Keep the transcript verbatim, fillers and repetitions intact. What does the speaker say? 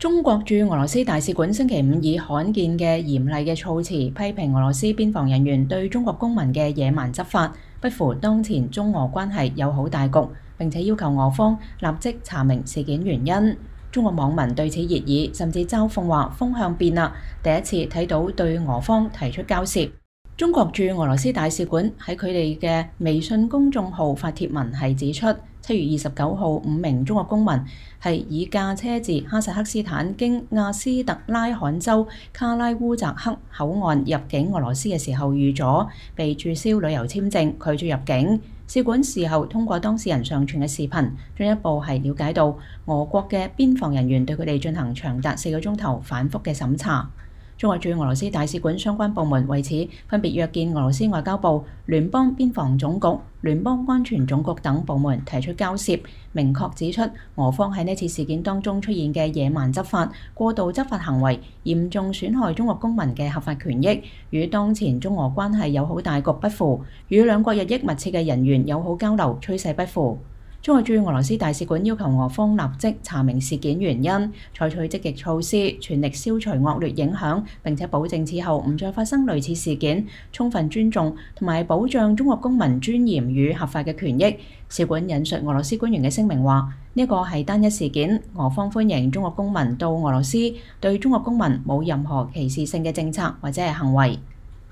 中國駐俄羅斯大使館星期五以罕見嘅嚴厲嘅措辭批評俄羅斯邊防人員對中國公民嘅野蠻執法，不符當前中俄關係友好大局，並且要求俄方立即查明事件原因。中國網民對此熱議，甚至嘲諷話風向變啦，第一次睇到對俄方提出交涉。中國駐俄羅斯大使館喺佢哋嘅微信公眾號發帖文係指出，七月二十九號五名中國公民係以駕車自哈薩克斯坦經亞斯特拉罕州卡拉烏扎克口岸入境俄羅斯嘅時候遇阻，被註銷旅遊簽證，拒絕入境。使館事後通過當事人上傳嘅視頻，進一步係了解到俄國嘅邊防人員對佢哋進行長達四個鐘頭反覆嘅審查。中國駐俄羅斯大使館相關部門為此分別約見俄羅斯外交部、聯邦邊防總局、聯邦安全總局等部門提出交涉，明確指出俄方喺呢次事件當中出現嘅野蠻執法、過度執法行為，嚴重損害中國公民嘅合法權益，與當前中俄關係友好大局不符，與兩國日益密切嘅人員友好交流趨勢不符。中國駐俄羅斯大使館要求俄方立即查明事件原因，採取積極措施，全力消除惡劣影響，並且保證此後唔再發生類似事件，充分尊重同埋保障中國公民尊嚴與合法嘅權益。使館引述俄羅斯官員嘅聲明話：呢個係單一事件，俄方歡迎中國公民到俄羅斯，對中國公民冇任何歧視性嘅政策或者係行為。